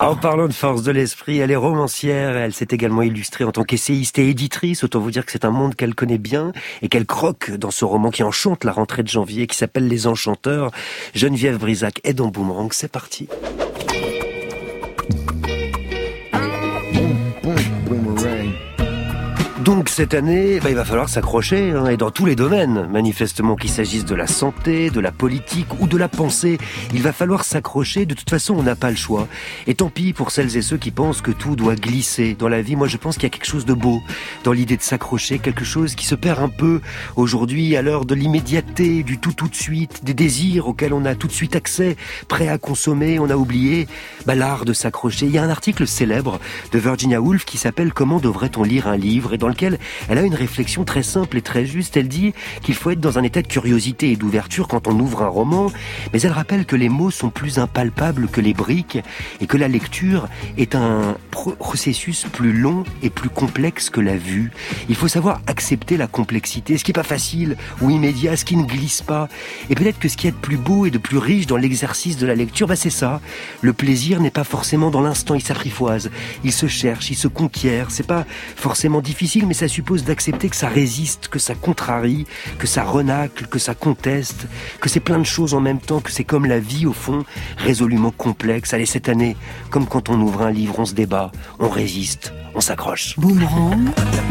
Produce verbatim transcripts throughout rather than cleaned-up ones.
En parlant de force de l'esprit, elle est romancière, elle s'est également illustrée en tant qu'essayiste et éditrice. Autant vous dire que c'est un monde qu'elle connaît bien et qu'elle croque dans ce roman qui enchante la rentrée de janvier, qui s'appelle Les Enchanteurs. Geneviève Brisac est dans Boomerang, c'est parti. Donc cette année, bah, il va falloir s'accrocher, hein, et dans tous les domaines, manifestement qu'il s'agisse de la santé, de la politique ou de la pensée, il va falloir s'accrocher, de toute façon on n'a pas le choix. Et tant pis pour celles et ceux qui pensent que tout doit glisser dans la vie. Moi je pense qu'il y a quelque chose de beau dans l'idée de s'accrocher, quelque chose qui se perd un peu aujourd'hui à l'heure de l'immédiateté, du tout tout de suite, des désirs auxquels on a tout de suite accès, prêt à consommer, on a oublié bah, l'art de s'accrocher. Il y a un article célèbre de Virginia Woolf qui s'appelle « Comment devrait-on lire un livre ?» et dans lequel elle a une réflexion très simple et très juste. Elle dit qu'il faut être dans un état de curiosité et d'ouverture quand on ouvre un roman, mais elle rappelle que les mots sont plus impalpables que les briques et que la lecture est un processus plus long et plus complexe que la vue. Il faut savoir accepter la complexité, ce qui n'est pas facile ou immédiat, ce qui ne glisse pas. Et peut-être que ce qui est de plus beau et de plus riche dans l'exercice de la lecture, bah c'est ça. Le plaisir n'est pas forcément dans l'instant, il s'apprivoise, il se cherche, il se conquiert. C'est pas forcément difficile, mais ça suppose d'accepter que ça résiste, que ça contrarie, que ça renacle, que ça conteste, que c'est plein de choses en même temps, que c'est comme la vie au fond, résolument complexe. Allez, cette année, comme quand on ouvre un livre, on se débat, on résiste, on s'accroche. Boomerang.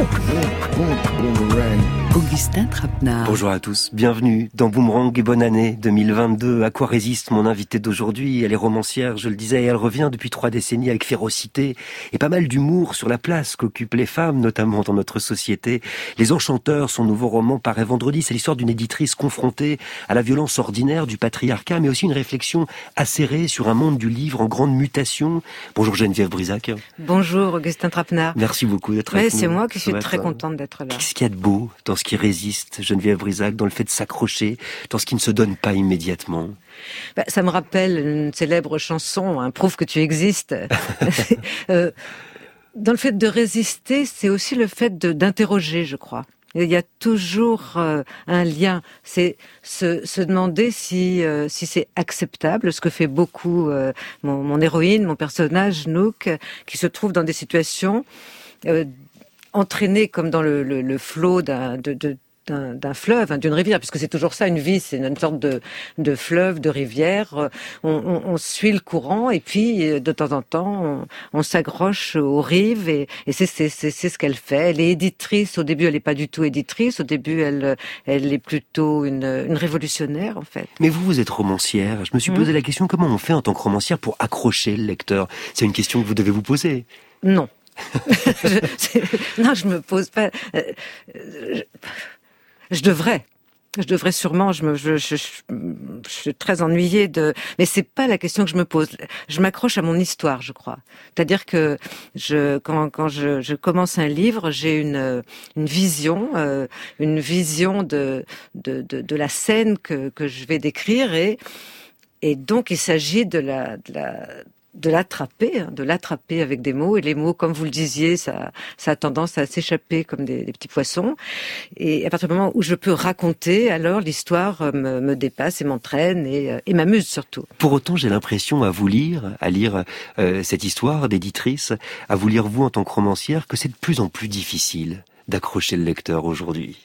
Augustin Trapenard. Bonjour à tous, bienvenue dans Boomerang et bonne année deux mille vingt-deux. À quoi résiste mon invitée d'aujourd'hui? Elle est romancière, je le disais, et elle revient depuis trois décennies avec férocité et pas mal d'humour sur la place qu'occupent les femmes, notamment dans notre société. Les Enchanteurs, son nouveau roman, paraît vendredi. C'est l'histoire d'une éditrice confrontée à la violence ordinaire du patriarcat, mais aussi une réflexion acérée sur un monde du livre en grande mutation. Bonjour Geneviève Brisac. Bonjour Augustin Trapenard. Merci beaucoup d'être avec ouais, nous. C'est moi qui suis Ouais, très ça. contente d'être là. Qu'est-ce qu'il y a de beau dans ce qui résiste, Geneviève Brisac, dans le fait de s'accrocher, dans ce qui ne se donne pas immédiatement? Bah, ça me rappelle une célèbre chanson, hein, prouve que tu existes. euh, dans le fait de résister, c'est aussi le fait de, d'interroger, je crois. Il y a toujours euh, un lien. C'est se, se demander si euh, si c'est acceptable, ce que fait beaucoup euh, mon, mon héroïne, mon personnage Nook, qui se trouve dans des situations euh, entraînées comme dans le, le, le flot d'un, de, de, d'un, d'un fleuve, hein, d'une rivière, puisque c'est toujours ça, une vie, c'est une sorte de, de fleuve, de rivière. On, on, on suit le courant et puis de temps en temps, on, on s'accroche aux rives et, et c'est, c'est, c'est, c'est ce qu'elle fait. Elle est éditrice. Au début, elle n'est pas du tout éditrice. Au début, elle, elle est plutôt une, une révolutionnaire, en fait. Mais vous, vous êtes romancière. Je me suis posé mmh. la question, comment on fait en tant que romancière pour accrocher le lecteur? C'est une question que vous devez vous poser. Non. je, non, je me pose pas. Euh, je, je devrais. Je devrais sûrement. Je me, je, je, je, je suis très ennuyée de. Mais c'est pas la question que je me pose. Je m'accroche à mon histoire, je crois. C'est-à-dire que je, quand, quand je, je commence un livre, j'ai une, une vision, euh, une vision de, de, de, de la scène que, que je vais décrire et, et donc il s'agit de la, de la de l'attraper, de l'attraper avec des mots. Et les mots, comme vous le disiez, ça, ça a tendance à s'échapper comme des, des petits poissons. Et à partir du moment où je peux raconter, alors l'histoire me, me dépasse et m'entraîne et, et m'amuse surtout. Pour autant, j'ai l'impression à vous lire, à lire euh, cette histoire d'éditrice, à vous lire vous en tant que romancière, que c'est de plus en plus difficile d'accrocher le lecteur aujourd'hui.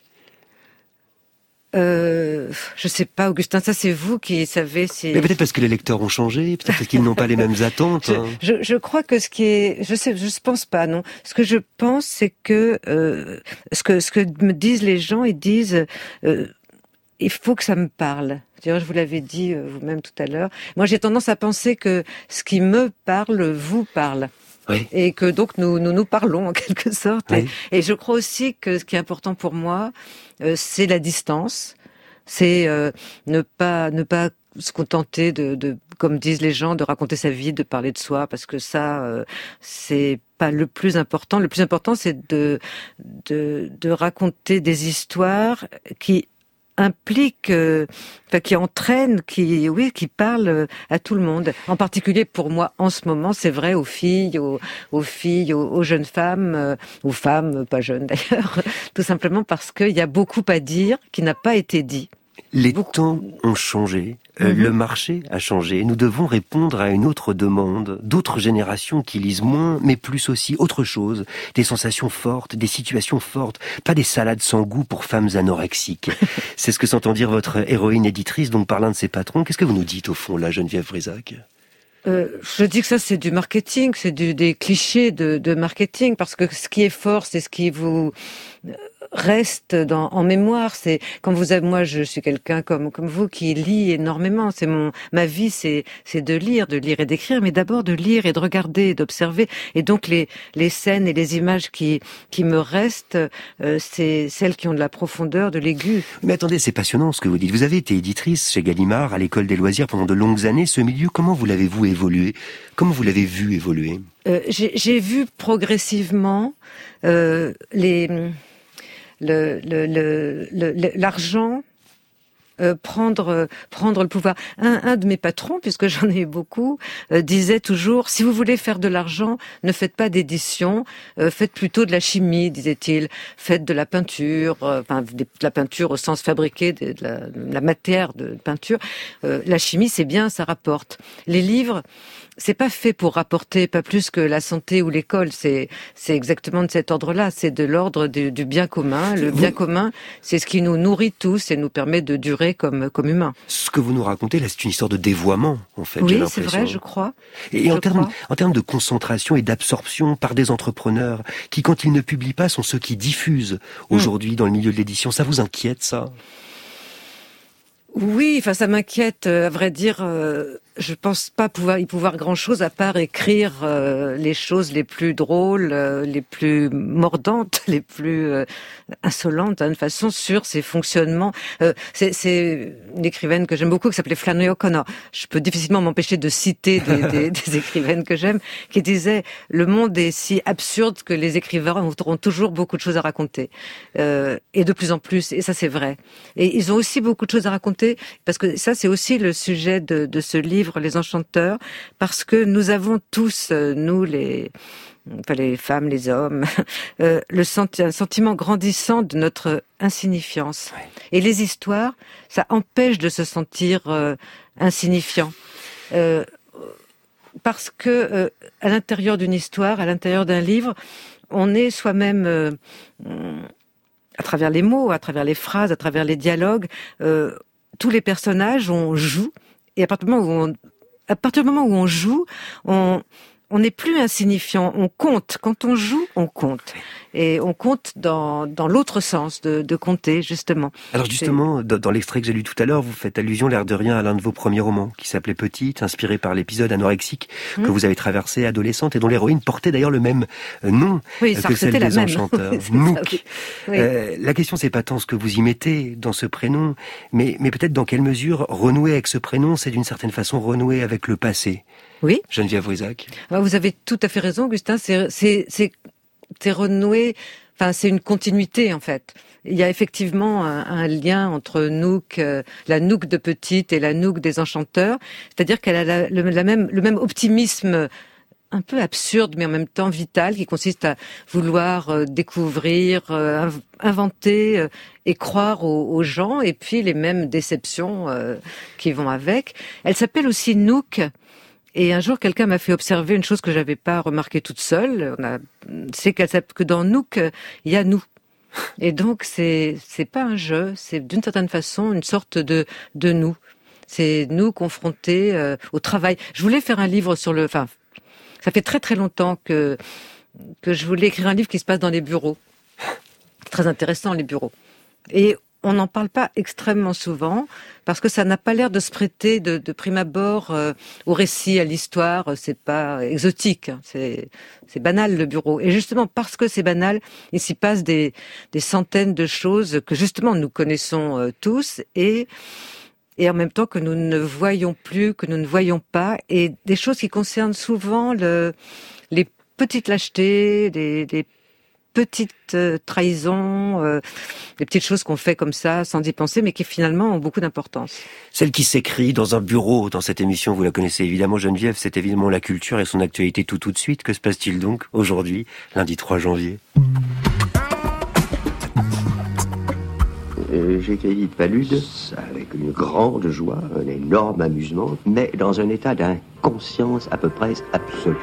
Euh, je sais pas, Augustin, ça c'est vous qui savez si... Mais peut-être parce que les lecteurs ont changé, peut-être parce qu'ils n'ont pas les mêmes attentes. Hein. Je, je, je crois que ce qui est... Je sais, je pense pas, non. Ce que je pense, c'est que, euh, ce que, ce que me disent les gens, ils disent, euh, il faut que ça me parle. D'ailleurs, je vous l'avais dit euh, vous-même tout à l'heure. Moi, j'ai tendance à penser que ce qui me parle vous parle. Oui. Et que donc nous, nous nous parlons en quelque sorte. Oui. Et, et je crois aussi que ce qui est important pour moi, euh, c'est la distance. C'est euh, ne pas ne pas se contenter de, de, comme disent les gens, de raconter sa vie, de parler de soi, parce que ça, euh, c'est pas le plus important. Le plus important, c'est de de, de raconter des histoires qui implique, euh, enfin, qui entraîne, qui, oui, qui parle à tout le monde. En particulier pour moi, en ce moment, c'est vrai aux filles, aux, aux filles, aux, aux jeunes femmes, euh, aux femmes pas jeunes d'ailleurs, tout simplement parce qu'il y a beaucoup à dire qui n'a pas été dit. Les beaucoup... temps ont changé, euh, mm-hmm. le marché a changé. Nous devons répondre à une autre demande, d'autres générations qui lisent moins, mais plus aussi autre chose, des sensations fortes, des situations fortes, pas des salades sans goût pour femmes anorexiques. C'est ce que s'entend dire votre héroïne éditrice, donc parlant de ses patrons. Qu'est-ce que vous nous dites au fond là, Geneviève Brisac ? Euh, je dis que ça c'est du marketing, c'est du, des clichés de, de marketing, parce que ce qui est fort, c'est ce qui vous reste dans, en mémoire. C'est quand vous avez, moi je suis quelqu'un comme comme vous qui lit énormément. C'est mon ma vie, c'est c'est de lire, de lire et d'écrire, mais d'abord de lire et de regarder, et d'observer. Et donc les les scènes et les images qui qui me restent, euh, c'est celles qui ont de la profondeur, de l'aigu. Mais attendez, c'est passionnant ce que vous dites. Vous avez été éditrice chez Gallimard à l'école des loisirs pendant de longues années. Ce milieu, comment vous l'avez-vous évolué ? Comment vous l'avez vu évoluer ? euh, j'ai, j'ai vu progressivement euh, les Le, le, le, le, l'argent euh, prendre euh, prendre le pouvoir. Un, un de mes patrons, puisque j'en ai beaucoup, euh, disait toujours: si vous voulez faire de l'argent, ne faites pas d'édition, euh, faites plutôt de la chimie, disait-il. Faites de la peinture, euh, enfin de la peinture au sens fabriqué, de, de, la, de la matière de peinture. Euh, la chimie, c'est bien, ça rapporte. Les livres, c'est pas fait pour rapporter, pas plus que la santé ou l'école. C'est c'est exactement de cet ordre-là. C'est de l'ordre du, du bien commun. Le bien commun, c'est ce qui nous nourrit tous et nous permet de durer comme comme humains. Ce que vous nous racontez là, c'est une histoire de dévoiement, en fait. Oui, j'ai c'est vrai, je crois. Et en je termes crois. en termes de concentration et d'absorption par des entrepreneurs qui, quand ils ne publient pas, sont ceux qui diffusent aujourd'hui mmh. dans le milieu de l'édition. Ça vous inquiète, ça ? Oui, enfin ça m'inquiète, à vrai dire. Euh, je pense pas pouvoir y pouvoir grand-chose à part écrire euh, les choses les plus drôles, euh, les plus mordantes, les plus euh, insolentes d'une façon sur ces fonctionnements. Euh, c'est, c'est une écrivaine que j'aime beaucoup qui s'appelait Flannery O'Connor. Je peux difficilement m'empêcher de citer des, des, des écrivaines que j'aime, qui disait: le monde est si absurde que les écrivains auront toujours beaucoup de choses à raconter, euh, et de plus en plus. Et ça, c'est vrai. Et ils ont aussi beaucoup de choses à raconter, parce que ça, c'est aussi le sujet de, de ce livre, Les Enchanteurs, parce que nous avons tous, nous les, enfin les femmes, les hommes, euh, le senti- un sentiment grandissant de notre insignifiance. Ouais. Et les histoires, ça empêche de se sentir euh, insignifiant. Euh, parce que euh, à l'intérieur d'une histoire, à l'intérieur d'un livre, on est soi-même, euh, à travers les mots, à travers les phrases, à travers les dialogues, euh, tous les personnages, on joue. Et à partir du moment où on, à partir du moment où on joue, on, on n'est plus insignifiant, on compte. Quand on joue, on compte. Et on compte dans, dans l'autre sens de, de compter, justement. Alors justement, C'est... dans l'extrait que j'ai lu tout à l'heure, vous faites allusion, l'air de rien, à l'un de vos premiers romans, qui s'appelait Petite, inspiré par l'épisode anorexique mmh. que vous avez traversé adolescente, et dont l'héroïne portait d'ailleurs le même nom oui, que celle des Enchanteurs. Nook. Ça, oui. Oui. Euh, la question, c'est pas tant ce que vous y mettez dans ce prénom, mais, mais peut-être dans quelle mesure renouer avec ce prénom, c'est d'une certaine façon renouer avec le passé. Oui. Geneviève Brisac. Vous avez tout à fait raison, Augustin. C'est, c'est, c'est, c'est renouer. Enfin, c'est une continuité en fait. Il y a effectivement un, un lien entre Nook, euh, la Nook de Petite, et la Nook des Enchanteurs. C'est-à-dire qu'elle a la, le, la même, le même optimisme un peu absurde, mais en même temps vital, qui consiste à vouloir euh, découvrir, euh, inventer euh, et croire aux, aux gens, et puis les mêmes déceptions euh, qui vont avec. Elle s'appelle aussi Nook. Et un jour, quelqu'un m'a fait observer une chose que j'avais pas remarquée toute seule. On a, c'est qu'elle, que dans Nook, il y a nous. Et donc, c'est, c'est pas un jeu, c'est d'une certaine façon une sorte de, de nous. C'est nous confrontés euh, au travail. Je voulais faire un livre sur le, enfin, ça fait très très longtemps que, que je voulais écrire un livre qui se passe dans les bureaux. Très intéressant, les bureaux. Et on n'en parle pas extrêmement souvent parce que ça n'a pas l'air de se prêter de, de prime abord euh, au récit, à l'histoire. C'est pas exotique, hein. c'est, c'est banal le bureau. Et justement parce que c'est banal, il s'y passe des, des centaines de choses que justement nous connaissons euh, tous et et en même temps que nous ne voyons plus, que nous ne voyons pas, et des choses qui concernent souvent le, les petites lâchetés, des, des petites trahisons, euh, des petites choses qu'on fait comme ça, sans y penser, mais qui finalement ont beaucoup d'importance. Celle qui s'écrit dans un bureau, dans cette émission, vous la connaissez évidemment, Geneviève, c'est évidemment la culture et son actualité tout tout de suite. Que se passe-t-il donc aujourd'hui, lundi trois janvier ? Euh, J'écris de Palude avec une grande joie, un énorme amusement, mais dans un état d'inconscience à peu près absolue.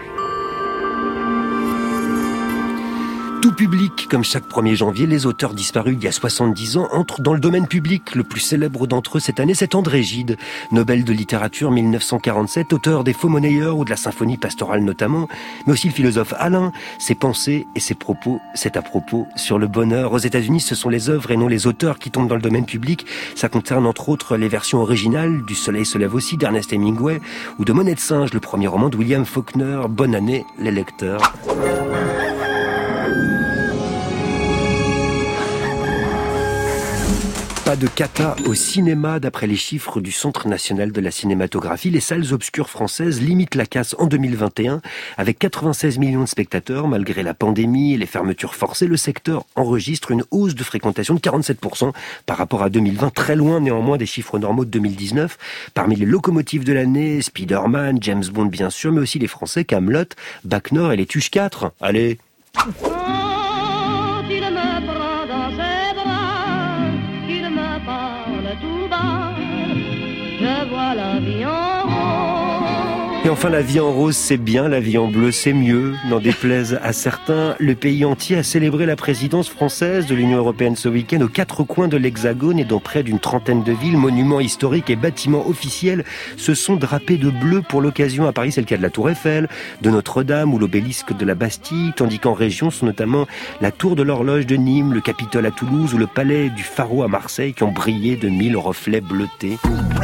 Tout public, comme chaque premier janvier, les auteurs disparus il y a soixante-dix ans entrent dans le domaine public. Le plus célèbre d'entre eux cette année, c'est André Gide, Nobel de littérature mille neuf cent quarante-sept, auteur des Faux Monnayeurs ou de la Symphonie pastorale notamment, mais aussi le philosophe Alain. Ses pensées et ses propos, c'est à propos sur le bonheur. Aux États-Unis, ce sont les œuvres et non les auteurs qui tombent dans le domaine public. Ça concerne entre autres les versions originales du Soleil se lève aussi d'Ernest Hemingway ou de Monnaie de singe, le premier roman de William Faulkner. Bonne année, les lecteurs. Pas de cata au cinéma. D'après les chiffres du Centre national de la cinématographie, les salles obscures françaises limitent la casse en deux mille vingt et un. Avec quatre-vingt-seize millions de spectateurs, malgré la pandémie et les fermetures forcées, le secteur enregistre une hausse de fréquentation de quarante-sept pour cent par rapport à deux mille vingt, très loin néanmoins des chiffres normaux de deux mille dix-neuf. Parmi les locomotives de l'année, Spider-Man, James Bond bien sûr, mais aussi les Français Kaamelott, Bac Nord et les Tuches quatre. Allez. Et enfin, la vie en rose, c'est bien, la vie en bleu, c'est mieux. N'en déplaise à certains, le pays entier a célébré la présidence française de l'Union européenne ce week-end aux quatre coins de l'Hexagone et dans près d'une trentaine de villes. Monuments historiques et bâtiments officiels se sont drapés de bleu pour l'occasion. À Paris, c'est le cas de la Tour Eiffel, de Notre-Dame ou l'obélisque de la Bastille, tandis qu'en région sont notamment la Tour de l'Horloge de Nîmes, le Capitole à Toulouse ou le Palais du Pharaon à Marseille qui ont brillé de mille reflets bleutés.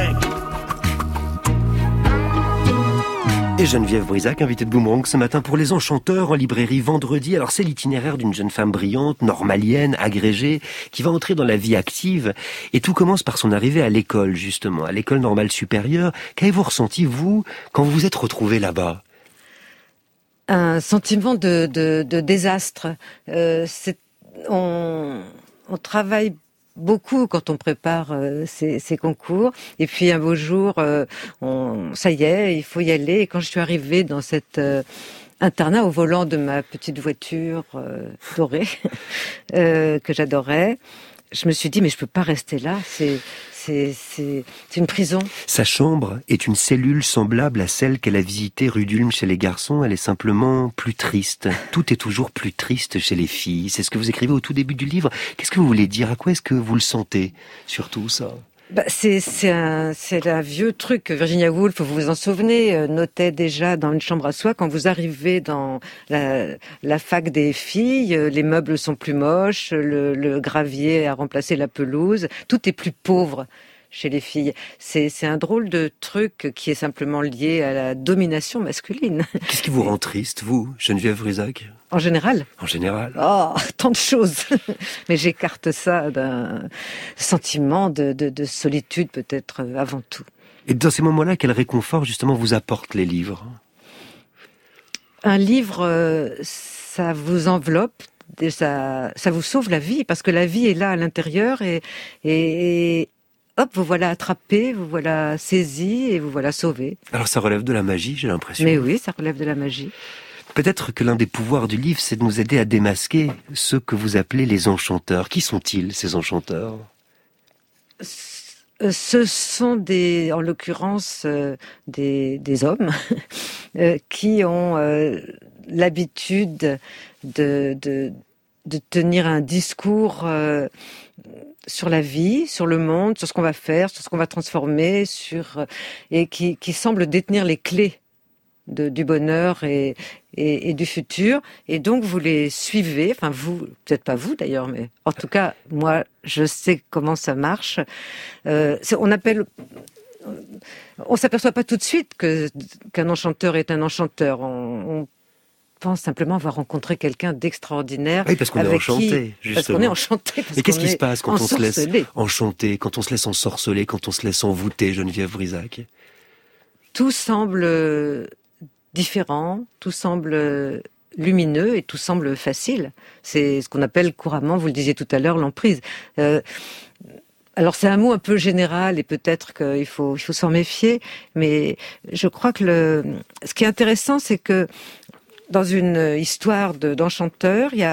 Et Geneviève Brisac, invitée de Boomerang ce matin pour Les Enchanteurs en librairie vendredi. Alors c'est l'itinéraire d'une jeune femme brillante, normalienne, agrégée, qui va entrer dans la vie active. Et tout commence par son arrivée à l'école, justement, à l'école normale supérieure. Qu'avez-vous ressenti, vous, quand vous vous êtes retrouvée là-bas ? Un sentiment de, de, de désastre. Euh, c'est, on, on travaille beaucoup quand on prépare euh, ces, ces concours. Et puis un beau jour, euh, on, ça y est, il faut y aller. Et quand je suis arrivée dans cet euh, internat au volant de ma petite voiture euh, dorée euh, que j'adorais, je me suis dit mais je peux pas rester là. C'est c'est c'est c'est une prison. Sa chambre est une cellule semblable à celle qu'elle a visitée rue d'Ulm chez les garçons. Elle est simplement plus triste. Tout est toujours plus triste chez les filles. C'est ce que vous écrivez au tout début du livre. Qu'est-ce que vous voulez dire ? À quoi est-ce que vous le sentez ? Surtout ça. Bah, c'est c'est un c'est un vieux truc que Virginia Woolf, vous vous en souvenez, euh, notait déjà dans Une chambre à soi. Quand vous arrivez dans la, la fac des filles, euh, les meubles sont plus moches, le, le gravier a remplacé la pelouse, tout est plus pauvre chez les filles. C'est c'est un drôle de truc qui est simplement lié à la domination masculine. Qu'est-ce qui vous rend triste, vous, Geneviève Brisac ? En général. En général. Oh, tant de choses. Mais j'écarte ça d'un sentiment de, de, de solitude peut-être avant tout. Et dans ces moments-là, quel réconfort justement vous apportent les livres ? Un livre, ça vous enveloppe, ça, ça vous sauve la vie, parce que la vie est là à l'intérieur et, et, et hop, vous voilà attrapé, vous voilà saisi et vous voilà sauvé. Alors ça relève de la magie, j'ai l'impression. Mais oui, ça relève de la magie. Peut-être que l'un des pouvoirs du livre, c'est de nous aider à démasquer ceux que vous appelez les enchanteurs. Qui sont-ils, ces enchanteurs ? Ce sont des, en l'occurrence, euh, des, des hommes euh, qui ont euh, l'habitude de, de, de tenir un discours euh, sur la vie, sur le monde, sur ce qu'on va faire, sur ce qu'on va transformer, sur et qui, qui semblent détenir les clés de, du bonheur et, et, et du futur. Et donc, vous les suivez, enfin vous, peut-être pas vous d'ailleurs, mais en tout cas, moi, je sais comment ça marche. Euh, on appelle... On s'aperçoit pas tout de suite que, qu'un enchanteur est un enchanteur. On, on pense simplement avoir rencontré quelqu'un d'extraordinaire. Oui, parce qu'on est enchanté, qui, justement. Parce qu'on est enchanté. Parce Et qu'est-ce qu'on qui se passe quand on se laisse ensorcelé. enchanter, quand on se laisse ensorceler, quand on se laisse envoûter, Geneviève Brisac ? Tout semble différent, tout semble lumineux et tout semble facile. C'est ce qu'on appelle couramment, vous le disiez tout à l'heure, l'emprise. Euh, alors c'est un mot un peu général et peut-être qu'il faut, il faut s'en méfier, mais je crois que le, ce qui est intéressant, c'est que dans une histoire de, d'enchanteur, il y a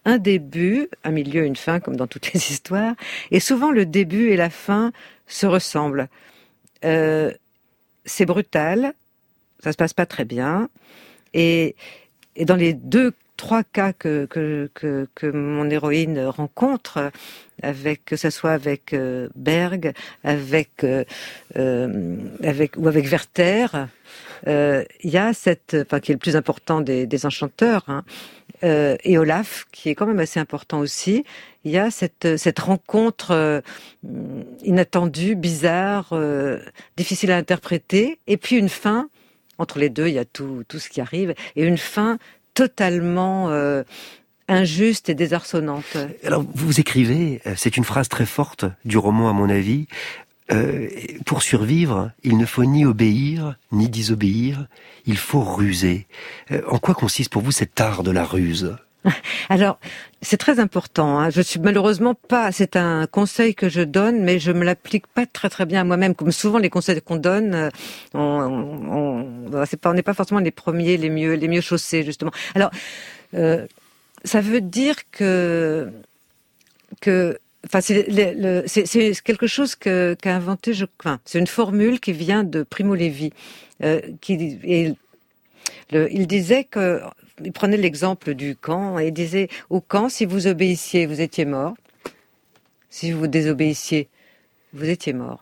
un début, un milieu, une fin, comme dans toutes les histoires. Et souvent, le début et la fin se ressemblent. Euh, c'est brutal, ça se passe pas très bien. Et, et dans les deux, trois cas que, que, que, que mon héroïne rencontre, avec, que ce soit avec euh, Berg, avec, euh, euh, avec, ou avec Werther, il euh, y a cette, enfin, qui est le plus important des, des enchanteurs, hein, euh, et Olaf, qui est quand même assez important aussi. Il y a cette, cette rencontre euh, inattendue, bizarre, euh, difficile à interpréter, et puis une fin. Entre les deux, il y a tout, tout ce qui arrive, et une fin totalement euh, injuste et désarçonnante. Alors, vous écrivez, c'est une phrase très forte du roman, à mon avis, euh, pour survivre, il ne faut ni obéir, ni désobéir, il faut ruser. Euh, en quoi consiste pour vous cet art de la ruse ? Alors, c'est très important, hein. Je suis malheureusement pas, c'est un conseil que je donne, mais je me l'applique pas très très bien à moi-même. Comme souvent les conseils qu'on donne, on, on, on c'est pas, on n'est pas forcément les premiers, les mieux, les mieux chaussés justement. Alors, euh, ça veut dire que que Enfin, c'est, le, le, c'est, c'est quelque chose que, qu'a inventé, je, enfin, c'est une formule qui vient de Primo Levi, euh, qui, et le, il disait que, il prenait l'exemple du camp et il disait, au camp, si vous obéissiez, vous étiez mort. Si vous désobéissiez, vous étiez mort.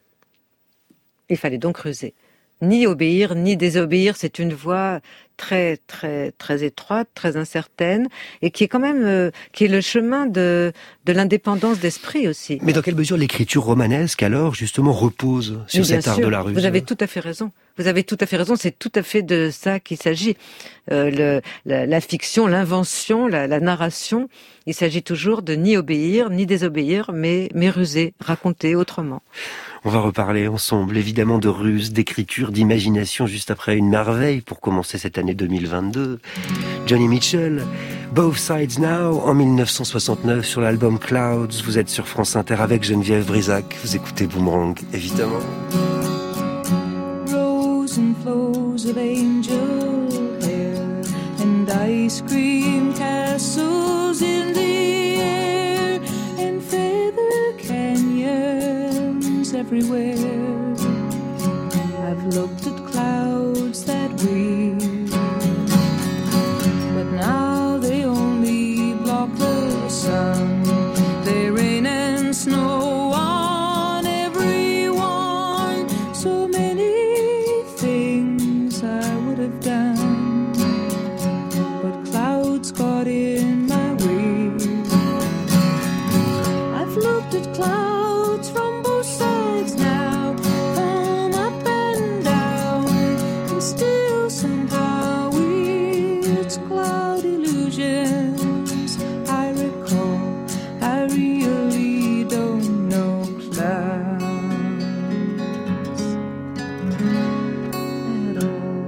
Il fallait donc ruser. Ni obéir, ni désobéir, c'est une voie très, très, très étroite, très incertaine, et qui est quand même, euh, qui est le chemin de, de l'indépendance d'esprit aussi. Mais dans quelle mesure l'écriture romanesque, alors, justement, repose sur oui, cet art sûr, de la ruse ? Vous avez tout à fait raison. Vous avez tout à fait raison. C'est tout à fait de ça qu'il s'agit. Euh, le, la, la fiction, l'invention, la, la narration, il s'agit toujours de ni obéir, ni désobéir, mais, mais ruser, raconter autrement. On va reparler ensemble, évidemment, de ruse, d'écriture, d'imagination, juste après une merveille pour commencer cette année deux mille vingt-deux. Joni Mitchell, Both Sides Now, en dix-neuf cent soixante-neuf, sur l'album Clouds. Vous êtes sur France Inter avec Geneviève Brisac. Vous écoutez Boomerang, évidemment. Rose and flows of angel hair and ice cream castles in the air and feather canyons everywhere. I've looked at clouds that way, but now they only block the sun. They rain and snow on everyone. So many things I would have done, but clouds got in my way. I've looked at clouds from both sides now, from up and down, and still somehow it's cloud illusions I recall. I really don't know clouds at all.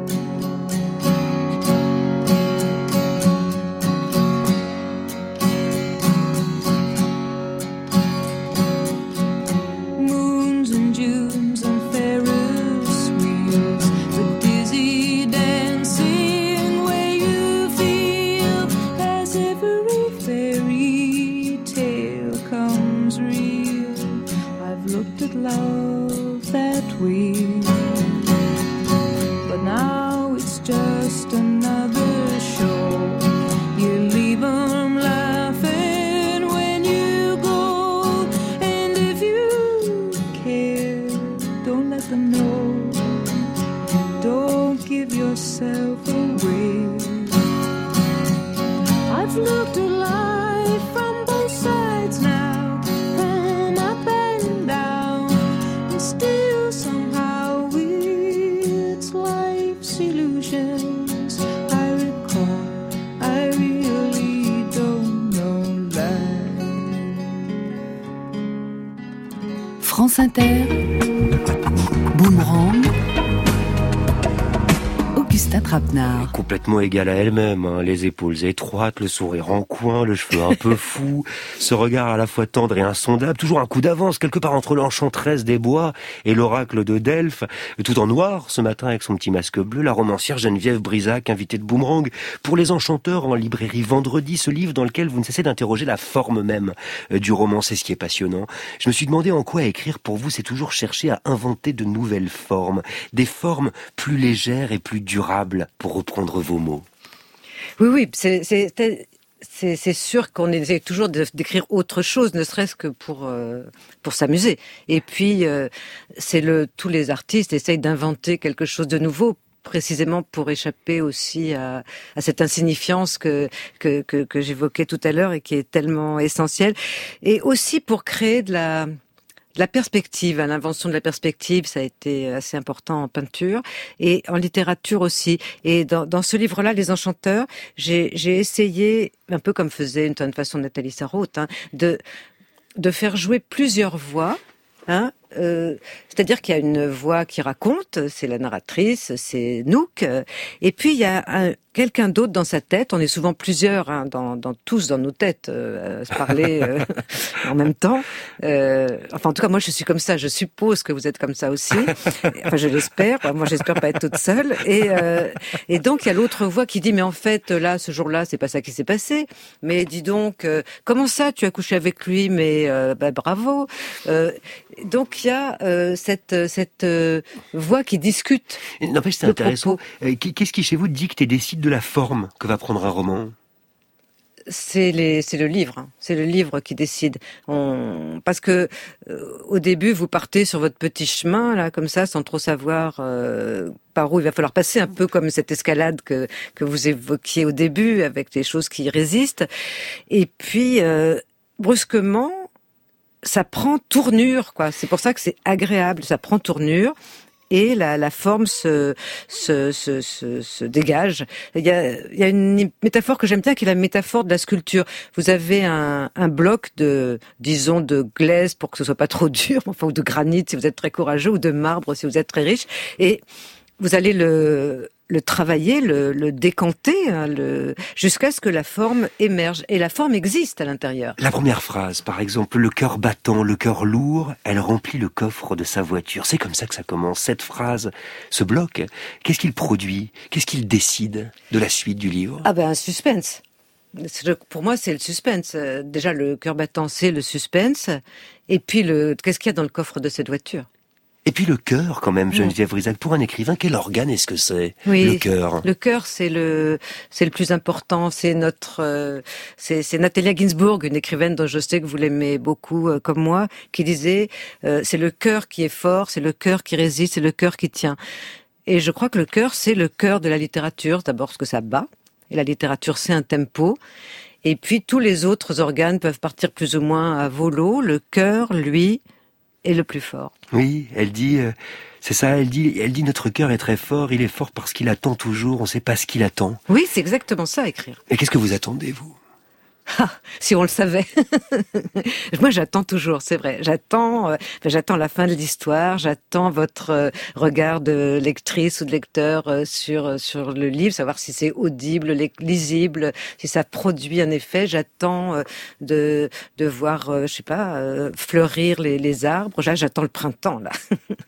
Moons and Junes and Ferris wheels, the dizzy dancing way you feel as every fairy tale comes real. I've looked at love that way, but now it's just another show. You leave 'em laughing when you go, and if you care, don't let them know. Don't give yourself away. I've looked at life from both sides now, from up and down, and still somehow it's life's illusions I recall. I really don't know life. France Inter, Boomerang, Augustin Trapenard. Complètement égale à elle-même, hein, les épaules étroites, le sourire en coin, le cheveu un peu fou, ce regard à la fois tendre et insondable, toujours un coup d'avance quelque part entre l'enchanteresse des bois et l'oracle de Delphes, tout en noir ce matin avec son petit masque bleu, la romancière Geneviève Brisac, invitée de Boomerang, pour les enchanteurs en librairie vendredi, ce livre dans lequel vous ne cessez d'interroger la forme même du roman, c'est ce qui est passionnant. Je me suis demandé en quoi écrire pour vous, c'est toujours chercher à inventer de nouvelles formes, des formes plus légères et plus durables, pour reprendre vos mots. Oui, oui, c'est, c'est, c'est, c'est sûr qu'on essaie toujours de, d'écrire autre chose, ne serait-ce que pour euh, pour s'amuser. Et puis, euh, c'est le tous les artistes essayent d'inventer quelque chose de nouveau, précisément pour échapper aussi à, à cette insignifiance que, que que que j'évoquais tout à l'heure et qui est tellement essentielle, et aussi pour créer de la La perspective, l'invention de la perspective, ça a été assez important en peinture et en littérature aussi. Et dans, dans ce livre-là, Les Enchanteurs, j'ai, j'ai essayé, un peu comme faisait une certaine façon Nathalie Sarraute, hein, de, de faire jouer plusieurs voix. Hein, euh, c'est-à-dire qu'il y a une voix qui raconte, c'est la narratrice, c'est Nouk, euh, et puis il y a un, quelqu'un d'autre dans sa tête. On est souvent plusieurs, hein, dans, dans tous dans nos têtes, euh, à se parler euh, en même temps. Euh, enfin, en tout cas, moi, je suis comme ça. Je suppose que vous êtes comme ça aussi. Enfin, je l'espère. Moi, j'espère pas être toute seule. Et, euh, et donc, il y a l'autre voix qui dit, mais en fait, là, ce jour-là, c'est pas ça qui s'est passé. Mais dis donc, euh, comment ça, tu as couché avec lui? Mais euh, bah, bravo. Euh, donc, il y a euh, cette cette euh, voix qui discute. N'empêche, c'est intéressant. Euh, Qu'est-ce qui, chez vous, dicte et décide de la forme que va prendre un roman? C'est les, c'est le livre, hein. C'est le livre qui décide. On, parce que euh, au début, vous partez sur votre petit chemin là, comme ça, sans trop savoir euh, par où il va falloir passer, un peu comme cette escalade que que vous évoquiez au début, avec des choses qui résistent. Et puis euh, brusquement, ça prend tournure, quoi. C'est pour ça que c'est agréable. Ça prend tournure. Et la, la forme se, se, se, se, se dégage. Il y a, il y a une métaphore que j'aime bien, qui est la métaphore de la sculpture. Vous avez un, un bloc de, disons, de glaise pour que ce soit pas trop dur, enfin, ou de granit si vous êtes très courageux, ou de marbre si vous êtes très riche. Et vous allez le, le travailler, le, le décanter, hein, le, jusqu'à ce que la forme émerge. Et la forme existe à l'intérieur. La première phrase, par exemple, le cœur battant, le cœur lourd, elle remplit le coffre de sa voiture. C'est comme ça que ça commence. Cette phrase, ce bloc, qu'est-ce qu'il produit? Qu'est-ce qu'il décide de la suite du livre? Ah ben, un suspense. Pour moi, c'est le suspense. Déjà, le cœur battant, c'est le suspense. Et puis, le, qu'est-ce qu'il y a dans le coffre de cette voiture? Et puis le cœur, quand même, Geneviève Brisac, pour un écrivain, quel organe est-ce que c'est? Oui, le cœur. Le cœur, c'est le, c'est le plus important. C'est notre, euh, c'est, c'est Natalia Ginzburg, une écrivaine dont je sais que vous l'aimez beaucoup, euh, comme moi, qui disait, euh, c'est le cœur qui est fort, c'est le cœur qui résiste, c'est le cœur qui tient. Et je crois que le cœur, c'est le cœur de la littérature. D'abord, parce que ça bat. Et la littérature, c'est un tempo. Et puis, tous les autres organes peuvent partir plus ou moins à volo. Le cœur, lui, est le plus fort. Oui, elle dit, euh, c'est ça, elle dit, elle dit notre cœur est très fort, il est fort parce qu'il attend toujours, on ne sait pas ce qu'il attend. Oui, c'est exactement ça, écrire. Et qu'est-ce que vous attendez, vous? Ah, si on le savait. Moi, j'attends toujours, c'est vrai. J'attends, euh, j'attends la fin de l'histoire. J'attends votre euh, regard de lectrice ou de lecteur euh, sur sur le livre, savoir si c'est audible, lisible, si ça produit un effet. J'attends euh, de de voir, euh, je sais pas, euh, fleurir les, les arbres. Là, j'attends le printemps, là.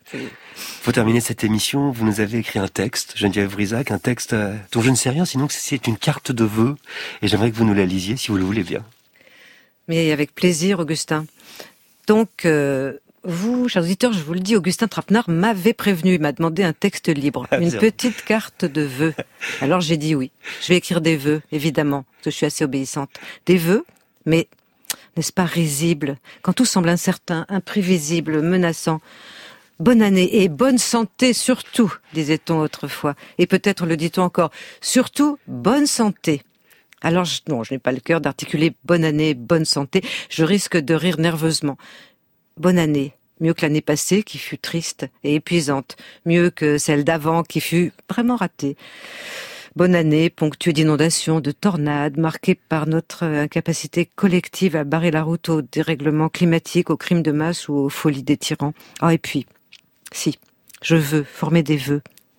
Pour terminer cette émission, vous nous avez écrit un texte, Geneviève Brisac, un texte euh, dont je ne sais rien, sinon que c'est une carte de vœux, et j'aimerais que vous nous la lisiez, si vous le voulez bien. Mais avec plaisir, Augustin. Donc, euh, vous, chers auditeurs, je vous le dis, Augustin Trapenard m'avait prévenu, il m'a demandé un texte libre, Ah, une bien. petite carte de vœux. Alors j'ai dit oui. Je vais écrire des vœux, évidemment, parce que je suis assez obéissante. Des vœux, mais n'est-ce pas risibles, quand tout semble incertain, imprévisible, menaçant. Bonne année et bonne santé surtout, disait-on autrefois. Et peut-être le dit-on encore. Surtout, bonne santé. Alors, je, non, je n'ai pas le cœur d'articuler bonne année, bonne santé. Je risque de rire nerveusement. Bonne année. Mieux que l'année passée, qui fut triste et épuisante. Mieux que celle d'avant, qui fut vraiment ratée. Bonne année, ponctuée d'inondations, de tornades, marquée par notre incapacité collective à barrer la route aux dérèglements climatiques, aux crimes de masse ou aux folies des tyrans. Ah, et puis, si, je veux former des vœux.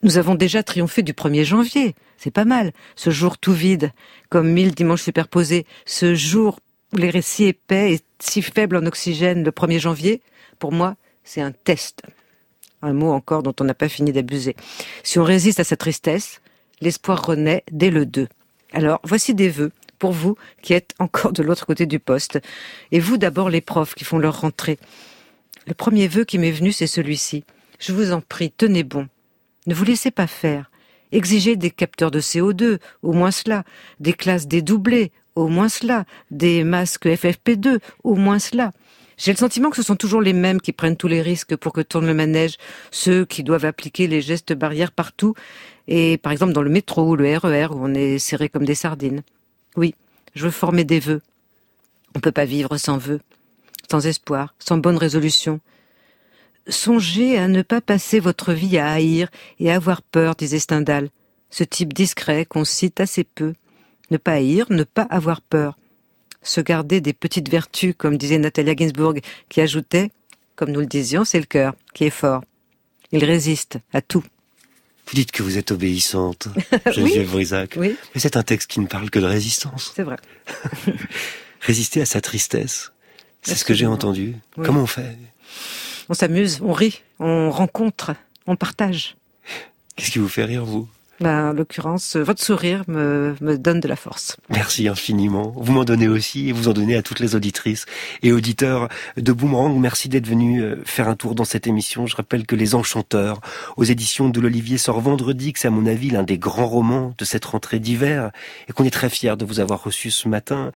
Nous avons déjà triomphé du premier janvier, c'est pas mal. Ce jour tout vide, comme mille dimanches superposés, ce jour où les récits épais et si faibles en oxygène, le premier janvier, pour moi, c'est un test. Un mot encore dont on n'a pas fini d'abuser. Si on résiste à sa tristesse, l'espoir renaît dès le deux. Alors, voici des vœux pour vous qui êtes encore de l'autre côté du poste. Et vous d'abord les profs qui font leur rentrée. Le premier vœu qui m'est venu, c'est celui-ci. Je vous en prie, tenez bon. Ne vous laissez pas faire. Exigez des capteurs de C O deux, au moins cela. Des classes dédoublées, au moins cela. Des masques F F P deux, au moins cela. J'ai le sentiment que ce sont toujours les mêmes qui prennent tous les risques pour que tourne le manège. Ceux qui doivent appliquer les gestes barrières partout. Et par exemple dans le métro ou le R E R où on est serré comme des sardines. Oui, je veux former des vœux. On peut pas vivre sans vœux, sans espoir, sans bonne résolution. Songez à ne pas passer votre vie à haïr et à avoir peur, disait Stendhal. Ce type discret qu'on cite assez peu. Ne pas haïr, ne pas avoir peur. Se garder des petites vertus, comme disait Natalia Ginzburg, qui ajoutait, comme nous le disions, c'est le cœur qui est fort. Il résiste à tout. Vous dites que vous êtes obéissante, Oui. Geneviève Brisac. Oui, Mais c'est un texte qui ne parle que de résistance. c'est vrai. Résister à sa tristesse, c'est ce que j'ai Absolument. entendu. Oui. Comment on fait? On s'amuse, on rit, on rencontre, on partage. Qu'est-ce qui vous fait rire, vous? Ben, en l'occurrence, votre sourire me, me donne de la force. Merci infiniment. Vous m'en donnez aussi et vous en donnez à toutes les auditrices et auditeurs de Boomerang. Merci d'être venus faire un tour dans cette émission. Je rappelle que Les Enchanteurs, aux éditions de l'Olivier, sort vendredi, que c'est à mon avis l'un des grands romans de cette rentrée d'hiver et qu'on est très fiers de vous avoir reçu ce matin.